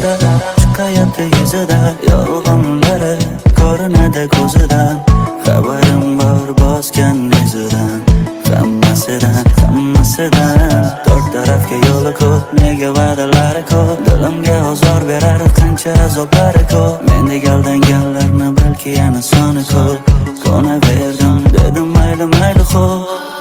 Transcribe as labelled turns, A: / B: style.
A: sari chiqayapti yuzida, yolg'onlari ko'rinadi ko'zidan. Xabarim bor bosgan izidan, hammasidan to'rt tarafga yo'li ko'p, nega va'dalari ko'p, dilimga ozor berar qancha azoblari ko'p. Mendek aldanganlarni balki yana soni ko'p. Ko'naverdim dedim mayli xo'p.